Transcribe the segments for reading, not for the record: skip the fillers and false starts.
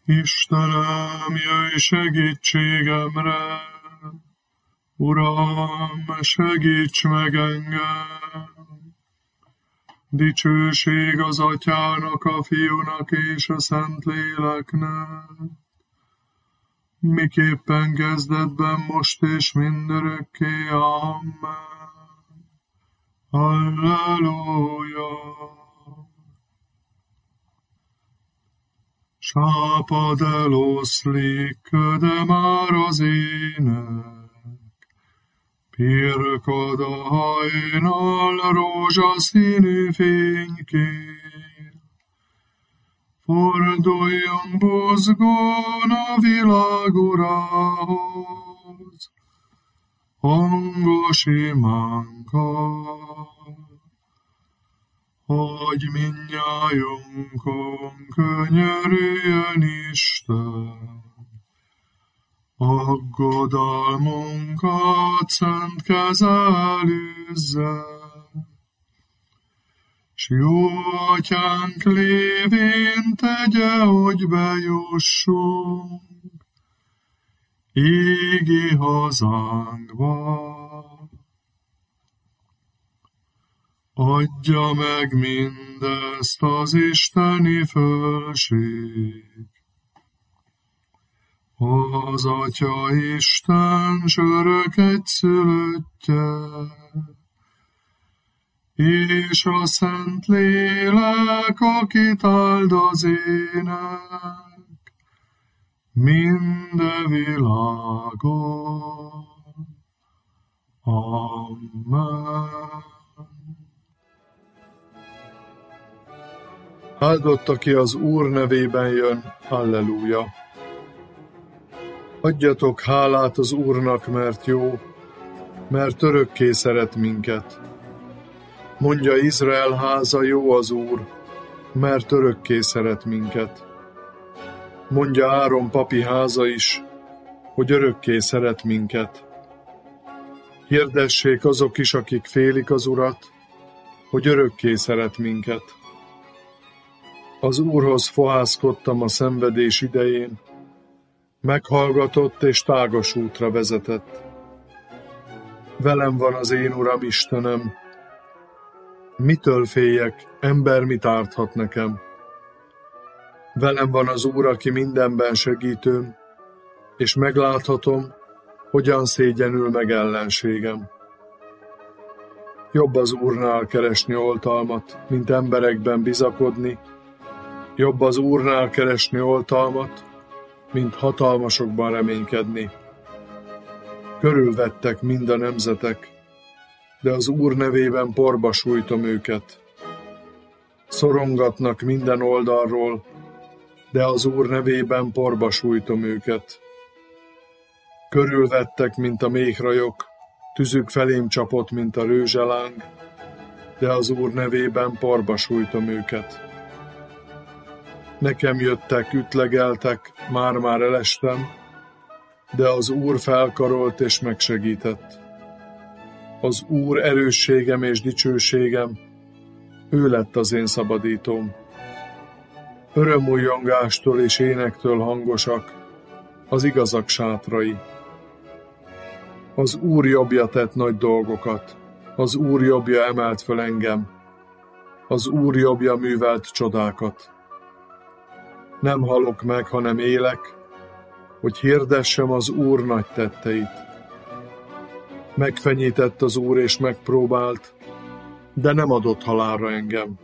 Istenem, jöjj segítségemre! Uram, segíts meg engem! Dicsőség az Atyának, a Fiúnak és a Szentléleknek, miképpen kezdetben, most és mindörökké. Amen. Halleluja! Sápad eloszlik, köde már az ének, pirkad a hajnal rózsaszínű fénykér. Forduljon buzgón a világ Urához, hangos imánkkal, hogy mindnyájunkon könyörüljön Isten. Aggodalmunkat szent kezel üzze, s jó Atyánk lévén tegye, hogy bejussunk égi hazánkba. Adja meg mindezt az isteni fölség, az Atya Isten s örök egyszülöttje, és a Szentlélek, akit áld az ének minde világon. Amen. Áldott, aki az Úr nevében jön, halleluja! Adjatok hálát az Úrnak, mert jó, mert örökké szeret minket. Mondja Izrael háza, jó az Úr, mert örökké szeret minket. Mondja Áron papi háza is, hogy örökké szeret minket. Hirdessék azok is, akik félik az Urat, hogy örökké szeret minket. Az Úrhoz fohászkodtam a szenvedés idején, meghallgatott és tágas útra vezetett. Velem van az én Uram Istenem, mitől féljek, ember mit árthat nekem? Velem van az Úr, aki mindenben segítőm, és megláthatom, hogyan szégyenül meg ellenségem. Jobb az Úrnál keresni oltalmat, mint emberekben bizakodni, jobb az Úrnál keresni oltalmat, mint hatalmasokban reménykedni. Körülvettek mind a nemzetek, de az Úr nevében porba sújtom őket. Szorongatnak minden oldalról, de az Úr nevében porba sújtom őket. Körülvettek, mint a méhrajok, tüzük felém csapott, mint a rőzseláng, de az Úr nevében porba sújtom őket. Nekem jöttek, ütlegeltek, már-már elestem, de az Úr felkarolt és megsegített. Az Úr erősségem és dicsőségem, ő lett az én szabadítóm. Örömújjongástól és énektől hangosak az igazak sátrai. Az Úr jobbja tett nagy dolgokat, az Úr jobbja emelt föl engem, az Úr jobbja művelt csodákat. Nem halok meg, hanem élek, hogy hirdessem az Úr nagy tetteit. Megfenyített az Úr és megpróbált, de nem adott halálra engem.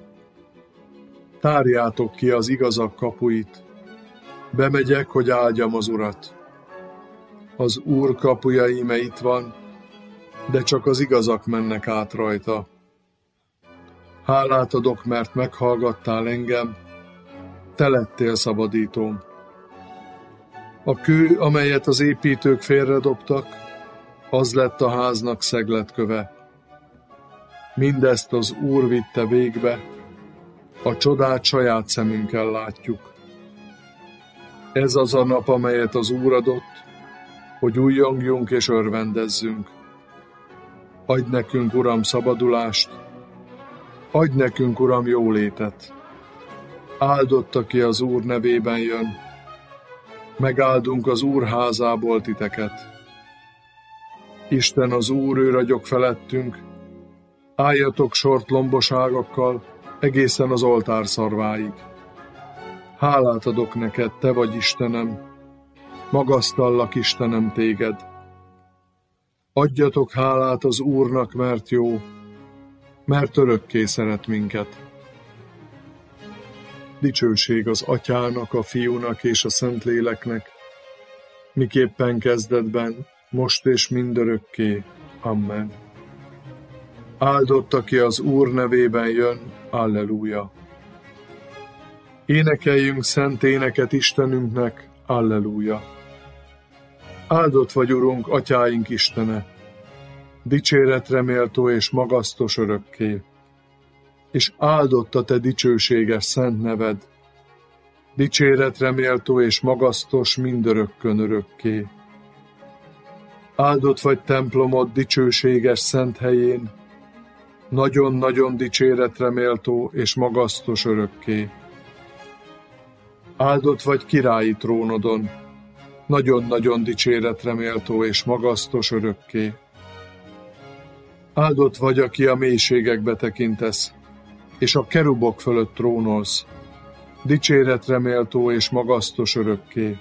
Tárjátok ki az igazak kapuit, bemegyek, hogy áldjam az Urat. Az Úr kapuja íme itt van, de csak az igazak mennek át rajta. Hálát adok, mert meghallgattál engem, te lettél szabadítóm. A kő, amelyet az építők félredobtak, az lett a háznak szegletköve. Mindezt az Úr vitte végbe, a csodát saját szemünkkel látjuk. Ez az a nap, amelyet az Úr adott, hogy újjongjunk és örvendezzünk. Adj nekünk, Uram, szabadulást, adj nekünk, Uram, jólétet. Áldott, aki az Úr nevében jön, Megáldunk az Úr házából titeket. Isten az Úr, ő ragyog felettünk, álljatok sort lomboságokkal egészen az oltár szarváig. Hálát adok neked, te vagy Istenem, magasztallak Istenem téged. Adjatok hálát az Úrnak, mert jó, mert örökké szeret minket. Dicsőség az Atyának, a Fiúnak és a Szentléleknek, miképpen kezdetben, most és mindörökké. Amen. Áldott, aki az Úr nevében jön. Alleluja. Énekeljünk szent éneket Istenünknek. Alleluja. Áldott vagy, Urunk, Atyáink Istene, dicséretre méltó és magasztos örökké, és áldott a te dicsőséges szent neved, dicséretre méltó és magasztos mindörökkön örökké. Áldott vagy templomod dicsőséges szent helyén, nagyon-nagyon dicséretre méltó és magasztos örökké. Áldott vagy királyi trónodon, nagyon-nagyon dicséretre méltó és magasztos örökké. Áldott vagy, aki a mélységekbe tekintesz, és a kerubok fölött trónolsz, dicséretre méltó és magasztos örökké.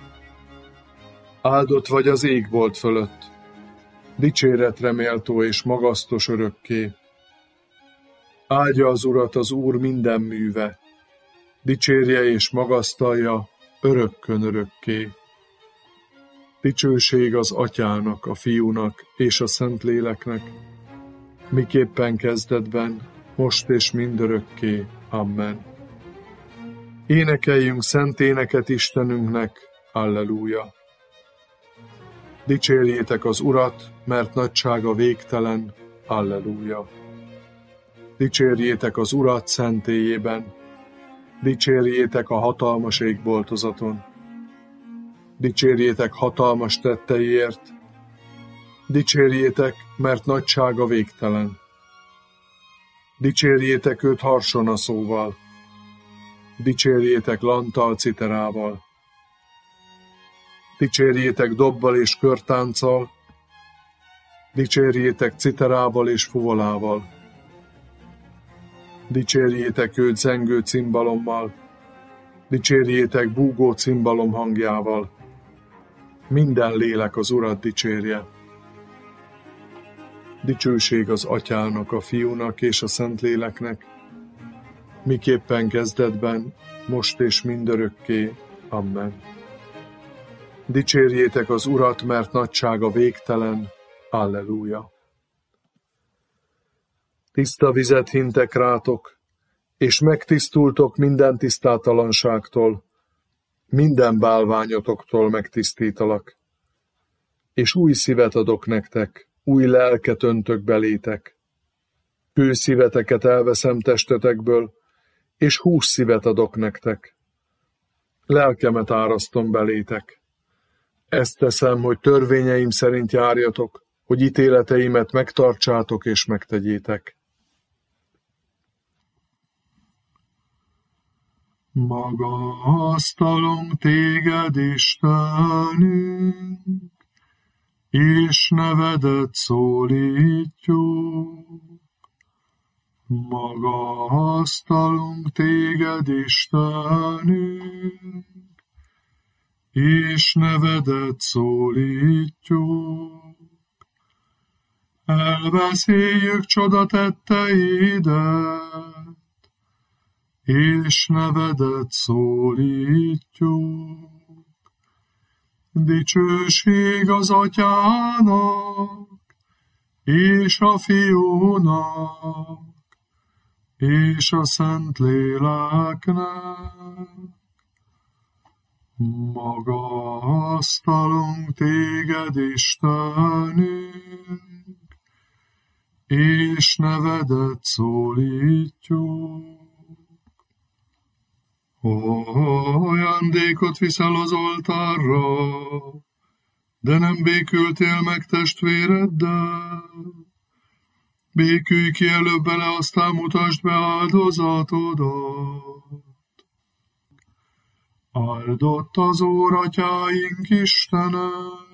Áldott vagy az égbolt fölött, dicséretre méltó és magasztos örökké. Áldja az Urat az Úr minden műve, dicsérje és magasztalja örökkön örökké. Dicsőség az Atyának, a Fiúnak és a Szentléleknek, miképpen kezdetben, most és mindörökké. Amen. Énekeljünk szent éneket Istenünknek. Alleluja. Dicsérjétek az Urat, mert nagysága végtelen. Alleluja. Dicsérjétek az Urat szentélyében, dicsérjétek a hatalmas égboltozaton. Dicsérjétek hatalmas tetteiért, dicsérjétek, mert nagysága végtelen. Dicsérjétek őt harsonaszóval, dicsérjétek lanttal, citerával. Dicsérjétek dobbal és körtánccal, dicsérjétek citerával és fuvolával. Dicsérjétek őt zengő cimbalommal, dicsérjétek búgó cimbalom hangjával. Minden lélek az Urat dicsérje. Dicsőség az Atyának, a Fiúnak és a Szentléleknek, miképpen kezdetben, most és mindörökké. Amen. Dicsérjétek az Urat, mert nagysága végtelen. Alleluja. Tiszta vizet hintek rátok, és megtisztultok minden tisztátalanságtól, minden bálványotoktól megtisztítalak, és új szívet adok nektek, új lelket öntök belétek. Kőszíveteket elveszem testetekből, és hússzívet adok nektek. Lelkemet árasztom belétek. Ezt teszem, hogy törvényeim szerint járjatok, hogy ítéleteimet megtartsátok és megtegyétek. Magasztalom téged, Istenünk, és nevedet szólítjuk. Magasztalunk téged, Istenünk, és nevedet szólítjuk. Elbeszéljük csodatetteidet, és nevedet szólítjuk. Dicsőség az Atyának, és a Fiúnak, és a Szentléleknek. Magasztalunk téged, Istenünk, és nevedet szólítjuk. Ajándékot viszel az oltárra, de nem békültél meg testvéreddel. Békülj ki előbb bele, aztán mutasd be áldozatodat. Áldott az Úr atyáink Istene,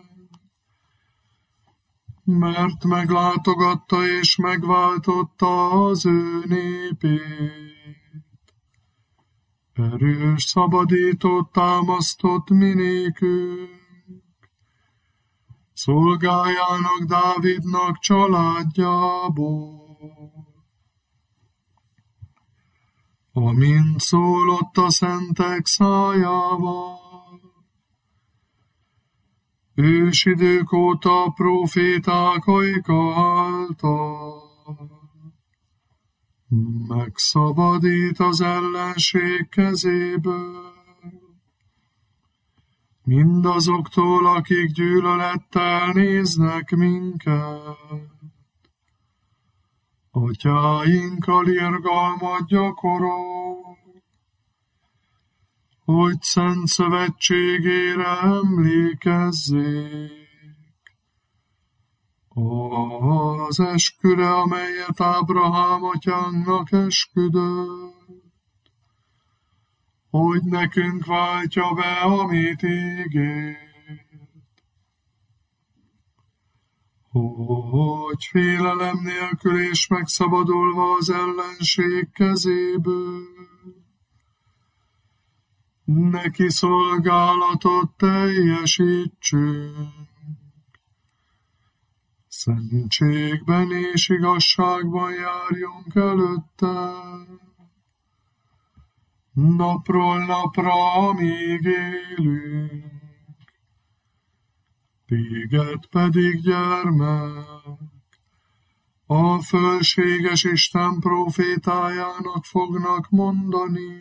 mert meglátogatta és megváltotta az ő népét. Erős szabadítót támasztott minékünk, szolgájának Dávidnak családjából. Amint szólott a szentek szájával, ősidők óta próféták ajka által, megszabadít az ellenség kezéből, mindazoktól, akik gyűlölettel néznek minket. Atyáinkkal irgalmat gyakorol, hogy szent szövetségére emlékezzék. Az esküre, amelyet Ábrahám atyánknak esküdött, hogy nekünk váltja be, amit ígért. Hogy félelem nélkül és megszabadulva az ellenség kezéből, neki szolgálatot teljesítsünk. Szentségben és igazságban járjunk előtte, napról napra, amíg élünk. Téged pedig, gyermek, a fölséges Isten prófétájának fognak mondani,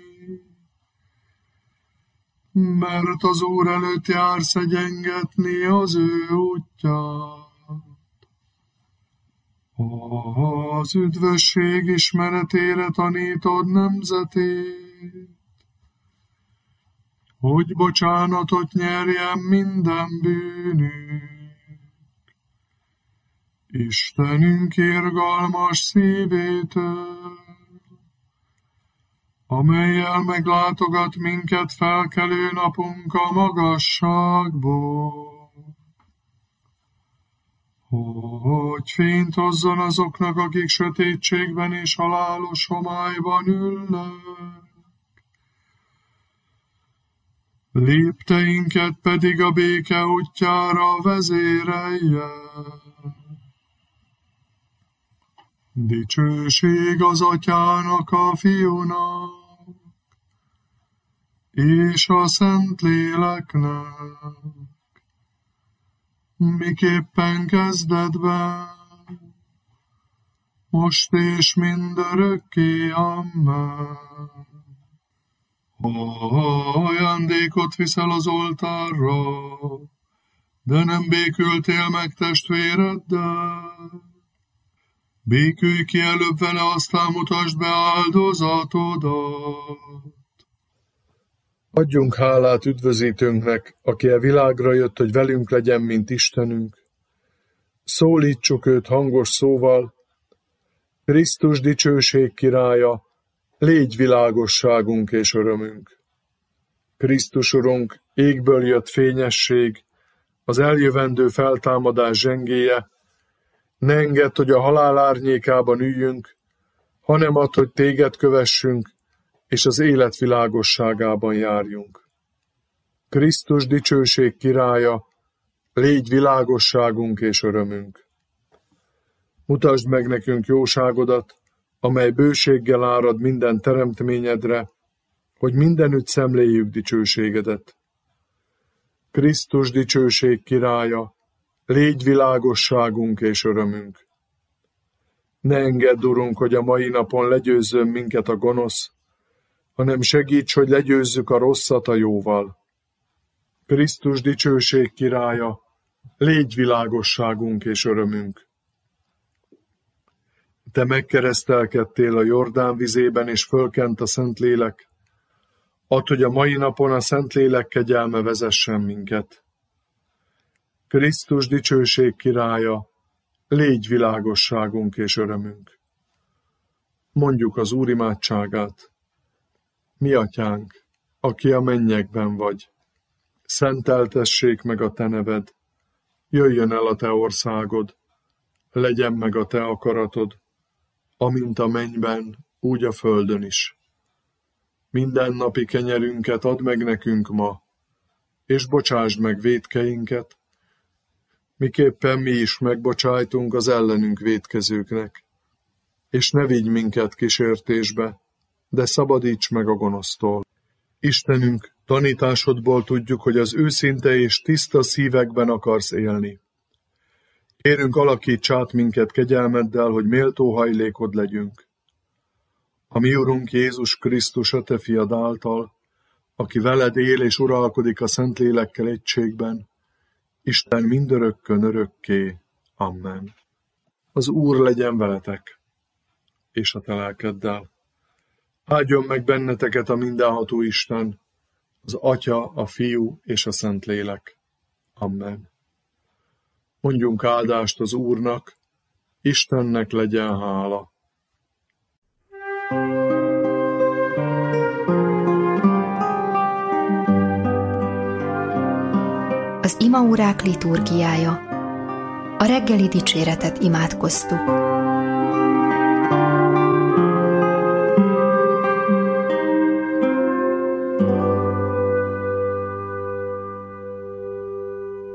mert az Úr előtt jársz egyengetni az ő útját. Az üdvösség ismeretére tanítod nemzetét, hogy bocsánatot nyerjen minden bűnünk. Istenünk irgalmas szívétől, amellyel meglátogat minket felkelő napunk a magasságból, hogy fényt hozzon azoknak, akik sötétségben és halálos homályban ülnek. Lépteinket pedig a béke útjára vezérelje. Dicsőség az Atyának, a Fiúnak, és a Szentléleknek, miképpen kezdetben, most és mindörökké. Amen. Ajándékot viszel az oltárra, de nem békültél meg testvéreddel. Békülj ki előbb vele, aztán mutasd be áldozatodat. Adjunk hálát üdvözítőnknek, aki a világra jött, hogy velünk legyen, mint Istenünk. Szólítsuk őt hangos szóval: Krisztus dicsőség királya, légy világosságunk és örömünk. Krisztus Urunk, égből jött fényesség, az eljövendő feltámadás zsengéje, ne engedd, hogy a halál árnyékában üljünk, hanem add, hogy téged kövessünk, és az élet világosságában járjunk. Krisztus dicsőség királya, légy világosságunk és örömünk. Mutasd meg nekünk jóságodat, amely bőséggel árad minden teremtményedre, hogy mindenütt szemléljük dicsőségedet. Krisztus dicsőség királya, légy világosságunk és örömünk. Ne engedd, Urunk, hogy a mai napon legyőzzön minket a gonosz, hanem segíts, hogy legyőzzük a rosszat a jóval. Krisztus dicsőség királya, légy világosságunk és örömünk. Te megkeresztelkedtél a Jordán vizében, és fölkent a Szentlélek. Add, hogy a mai napon a Szentlélek kegyelme vezessen minket. Krisztus dicsőség királya, légy világosságunk és örömünk. Mondjuk az Úr imádságát. Mi Atyánk, aki a mennyekben vagy. Szenteltessék meg a te neved, jöjjön el a te országod, legyen meg a te akaratod, amint a mennyben, úgy a földön is. Mindennapi kenyerünket add meg nekünk ma, és bocsásd meg vétkeinket, miképpen mi is megbocsájtunk az ellenünk vétkezőknek. És ne vigy minket kísértésbe, de szabadíts meg a gonosztól. Istenünk, tanításodból tudjuk, hogy az őszinte és tiszta szívekben akarsz élni. Kérünk, alakíts át minket kegyelmeddel, hogy méltó hajlékod legyünk. A mi Urunk Jézus Krisztus, a te fiad által, aki veled él és uralkodik a Szentlélekkel egységben, Isten mindörökkön örökké. Amen. Az Úr legyen veletek, és a te lelkeddel. Áldjon meg benneteket a mindenható Isten, az Atya, a Fiú és a Szentlélek. Amen. Mondjunk áldást az Úrnak, Istennek legyen hála. Az imaórák liturgiája. A reggeli dicséretet imádkoztuk.